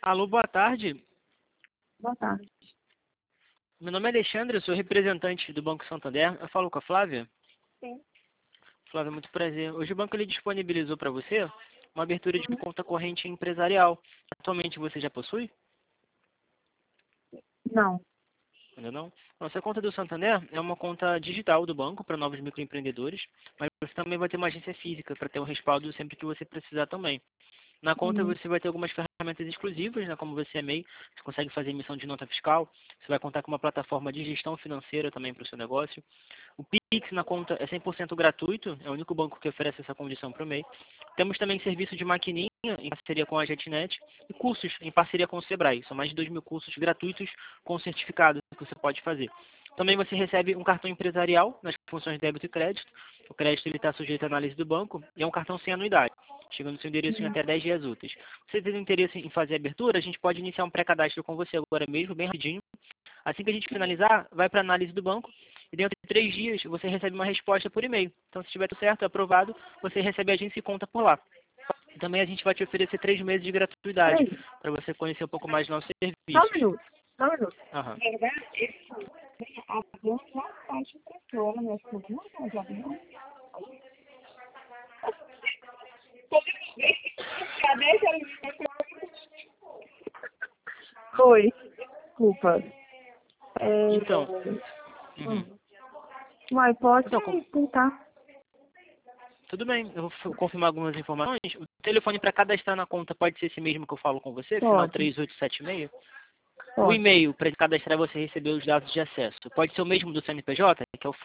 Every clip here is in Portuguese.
Alô, boa tarde. Boa tarde. Meu nome é Alexandre, eu sou representante do Banco Santander. Eu falo com a Flávia? Sim. Flávia, muito prazer. Hoje o banco ele disponibilizou para você uma abertura de conta corrente empresarial. Atualmente você já possui? Não. Ainda não? Nossa conta do Santander é uma conta digital do banco para novos microempreendedores, mas você também vai ter uma agência física para ter um respaldo sempre que você precisar também. Na conta você vai ter algumas ferramentas exclusivas, né, como você é MEI, você consegue fazer emissão de nota fiscal, você vai contar com uma plataforma de gestão financeira também para o seu negócio. O Pix na conta é 100% gratuito, é o único banco que oferece essa condição para o MEI. Temos também serviço de maquininha em parceria com a JetNet e cursos em parceria com o Sebrae. São mais de 2.000 cursos gratuitos com certificado que você pode fazer. Também você recebe um cartão empresarial nas funções de débito e crédito. O crédito está sujeito à análise do banco e é um cartão sem anuidade, chegando no seu endereço em até 10 dias úteis. Se você tem interesse em fazer a abertura, a gente pode iniciar um pré-cadastro com você agora mesmo, bem rapidinho. Assim que a gente finalizar, vai para a análise do banco e dentro de 3 dias você recebe uma resposta por e-mail. Então, se estiver tudo certo, aprovado, você recebe a agência e conta por lá. Também a gente vai te oferecer 3 meses de gratuidade para você conhecer um pouco mais do nosso serviço. Só um minuto. Só um minuto. Aham. Na verdade, a avião já faz impressora, né? Não faz avião. Oi. Desculpa. Então, Mas pode Então, tentar. tudo bem, eu vou confirmar algumas informações. O telefone para cadastrar na conta pode ser esse mesmo que eu falo com você, final Pode. 3876. O Pode. e-mail para cadastrar você receber os dados de acesso pode ser o mesmo do CNPJ, que é o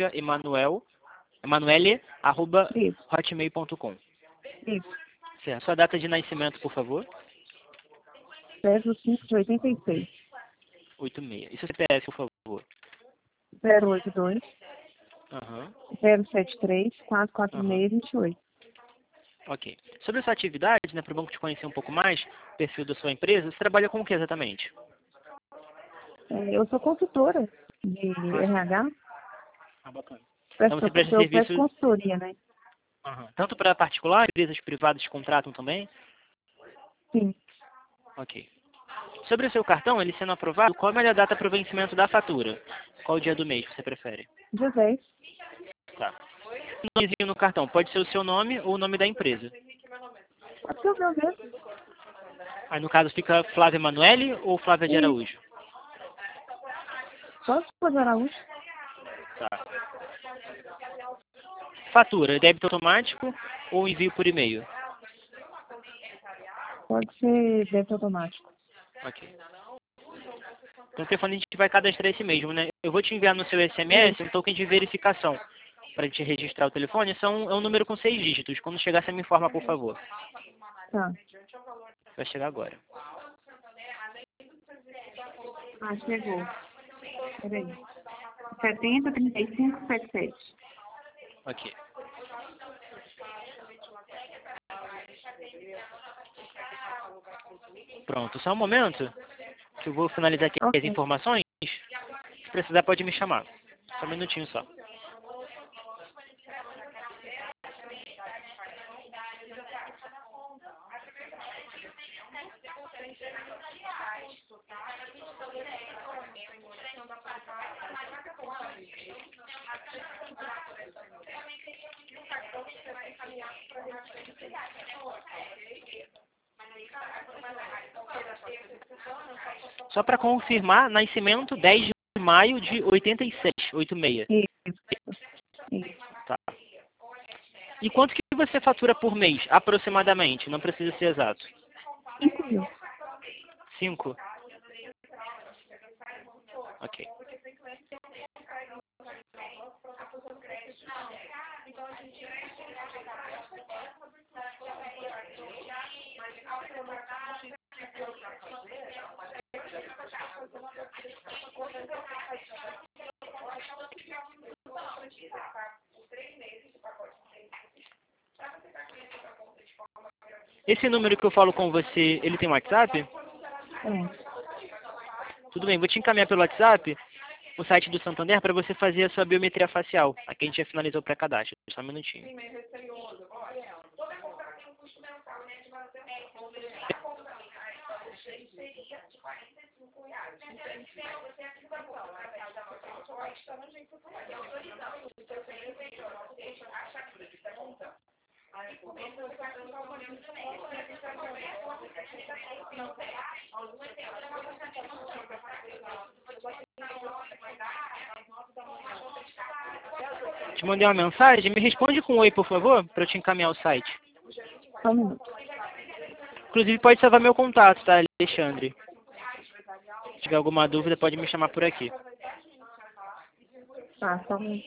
Isso. emanuele@hotmail.com. Isso. Certo. Sua data de nascimento, por favor. 05 de 86. 86. E seu CPF, por favor. 082 Aham. 073 Aham. 446 28. Ok. Sobre a sua atividade, né, para o banco te conhecer um pouco mais, o perfil da sua empresa, você trabalha com o que exatamente? Eu sou consultora de RH. Ah, bacana. Então você presta Eu presto serviço consultoria, né? tanto para particular, empresas privadas te contratam também? Sim. Ok. Sobre o seu cartão, ele sendo aprovado, qual é a melhor data para o vencimento da fatura? Qual o dia do mês você prefere? Dia 10. Tá. O nomezinho no cartão pode ser o seu nome ou o nome da empresa. Pode ser o meu mesmo. Aí no caso fica Flávia Emanuele ou Flávia de E Araújo? pode fazer Araújo. Tá. Fatura, débito automático ou envio por e-mail? Pode ser débito automático. Ok. Então o telefone a gente vai cadastrar esse mesmo, né? Eu vou te enviar no seu SMS Isso. um token de verificação para te registrar o telefone. É um número com 6 dígitos. Quando chegar, você me informa, por favor. Tá. Vai chegar agora. Ah, chegou. Peraí. 70 35 77. Ok. Pronto, só um momento que eu vou finalizar aqui as Ok. informações. Se precisar, pode me chamar. Só um minutinho só. Só para confirmar, nascimento 10 de maio de 86, 86. Isso. Isso. Tá. E quanto que você fatura por mês, aproximadamente? Não precisa ser exato. 5 mil. 5? Ok. Esse número que eu falo com você, ele tem WhatsApp? É. Tudo bem, vou te encaminhar pelo WhatsApp o site do Santander para você fazer a sua biometria facial. Aqui a gente já finalizou o pré-cadastro. Só um minutinho. Te mandei uma mensagem, me responde com um oi, por favor, para eu te encaminhar o site. Só um minuto. Inclusive pode salvar meu contato, tá, Alexandre? Se tiver alguma dúvida, pode me chamar por aqui. Tá, só um minuto.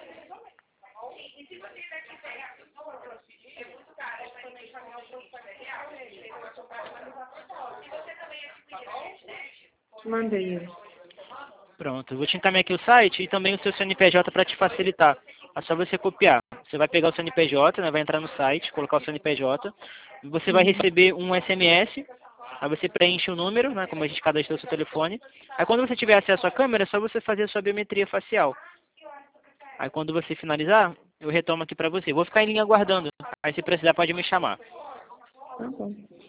Mandei. Pronto, eu vou te encaminhar aqui o site e também o seu CNPJ para te facilitar. É só você copiar. Você vai pegar o CNPJ, né, vai entrar no site, colocar o CNPJ, e você vai receber um SMS, aí você preenche o número, né, como a gente cadastrou o seu telefone. Aí quando você tiver acesso à câmera, é só você fazer a sua biometria facial. Aí quando você finalizar, eu retomo aqui para você. Vou ficar em linha aguardando. Aí se precisar pode me chamar. Tá bom.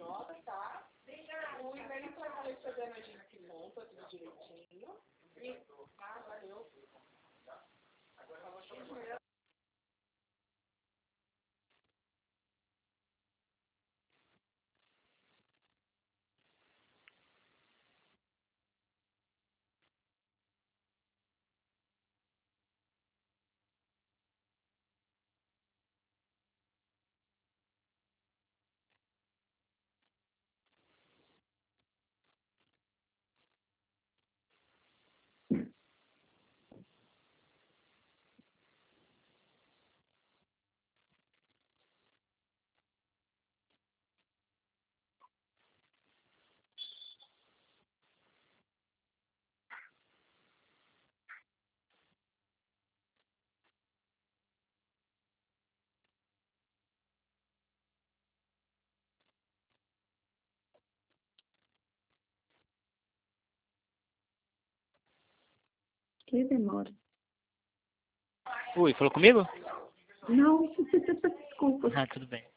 Que demora. Oi, falou comigo? Não, desculpa. Ah, tudo bem.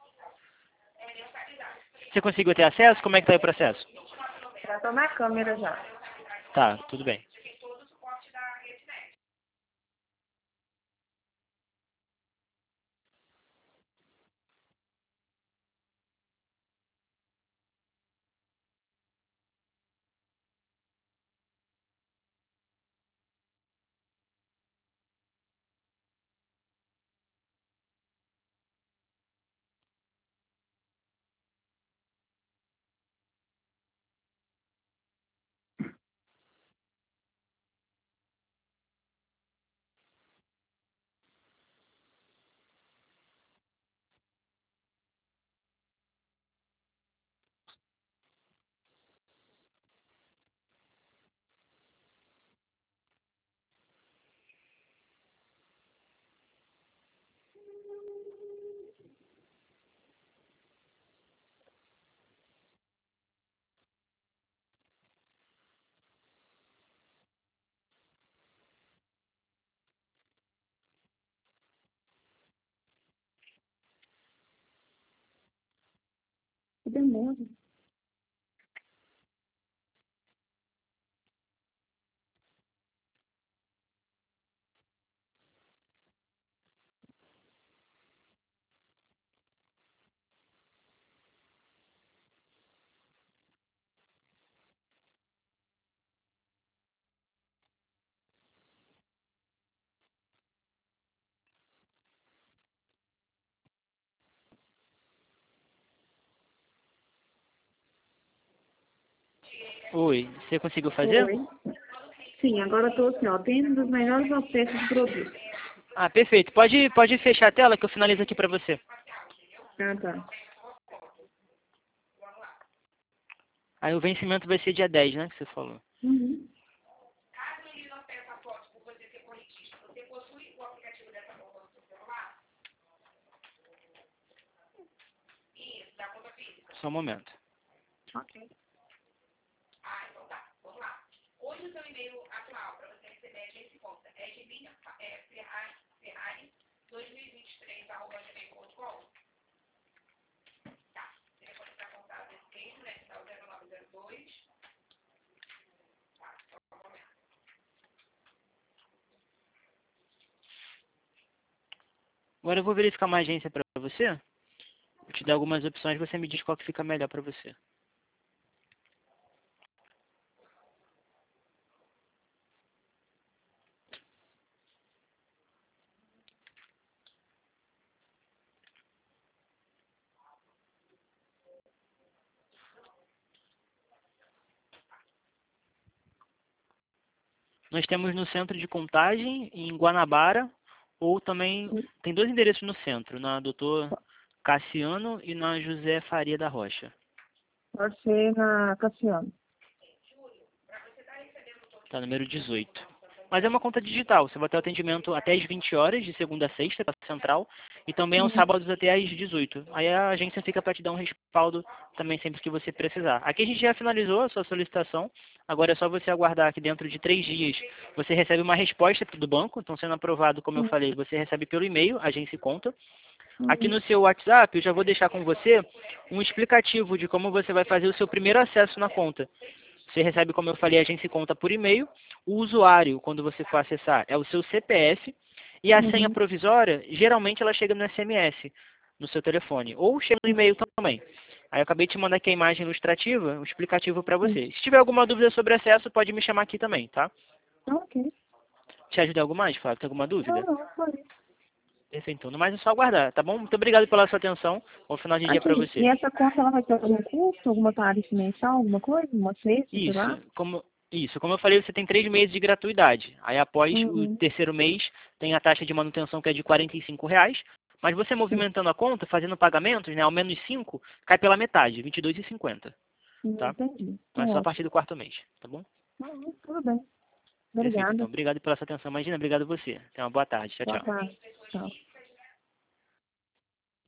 Você conseguiu ter acesso? Como é que tá aí o processo? Já tô na câmera já. Tá, tudo bem. Que demora. Oi, você conseguiu fazer? Oi. Sim, agora eu tô assim, ó, tendo um dos melhores acessos do produto. Ah, perfeito. Pode fechar a tela que eu finalizo aqui para você. Ah, tá. Aí o vencimento vai ser dia 10, né, que você falou. Uhum. Só um momento. Ok. Agora eu vou verificar uma agência para você. Vou te dar algumas opções, você me diz qual que fica melhor para você. Nós temos no centro de Contagem, em Guanabara, ou também tem dois endereços no centro, na Doutor Cassiano e na José Faria da Rocha. Pode ser na Cassiano. Tá, número 18. Mas é uma conta digital, você vai ter atendimento até às 20 horas, de segunda a sexta, para central, e também aos sábados até às 18. Aí a agência fica para te dar um respaldo também sempre que você precisar. Aqui a gente já finalizou a sua solicitação, agora é só você aguardar que dentro de 3 dias você recebe uma resposta do banco, então sendo aprovado, como eu falei, você recebe pelo e-mail, agência e conta. Aqui no seu WhatsApp, eu já vou deixar com você um explicativo de como você vai fazer o seu primeiro acesso na conta. Você recebe, como eu falei, a agência e conta por e-mail. O usuário, quando você for acessar, é o seu CPF. E a senha provisória, geralmente ela chega no SMS, no seu telefone. Ou chega no e-mail também. Aí eu acabei de te mandar aqui a imagem ilustrativa, um explicativo para você. Se tiver alguma dúvida sobre acesso, pode me chamar aqui também, tá? Ok. Te ajudei algo mais, Flávio? Tem alguma dúvida? Não, foi. Perfeito, então. No mais é só aguardar, tá bom? Muito obrigado pela sua atenção. Bom final de dia Aqui, para e você. essa conta, ela vai ter algum custo, alguma tarifa mensal, alguma coisa? Uma cesta, sei lá? Como eu falei, você tem 3 meses de gratuidade. Aí após o Uhum. terceiro mês, tem a taxa de manutenção que é de R$ 45. Mas você movimentando a conta, fazendo pagamentos, né, ao menos 5, cai pela metade, R$ 22,50. Tá? Entendi. Mas Então, só a ótimo. partir do quarto mês, tá bom? Tudo bem. Perfeito, Obrigada. então. Obrigado pela sua atenção. Imagina, obrigado a você. Tenha uma boa tarde. Tchau, Boa tchau. tarde. Tchau.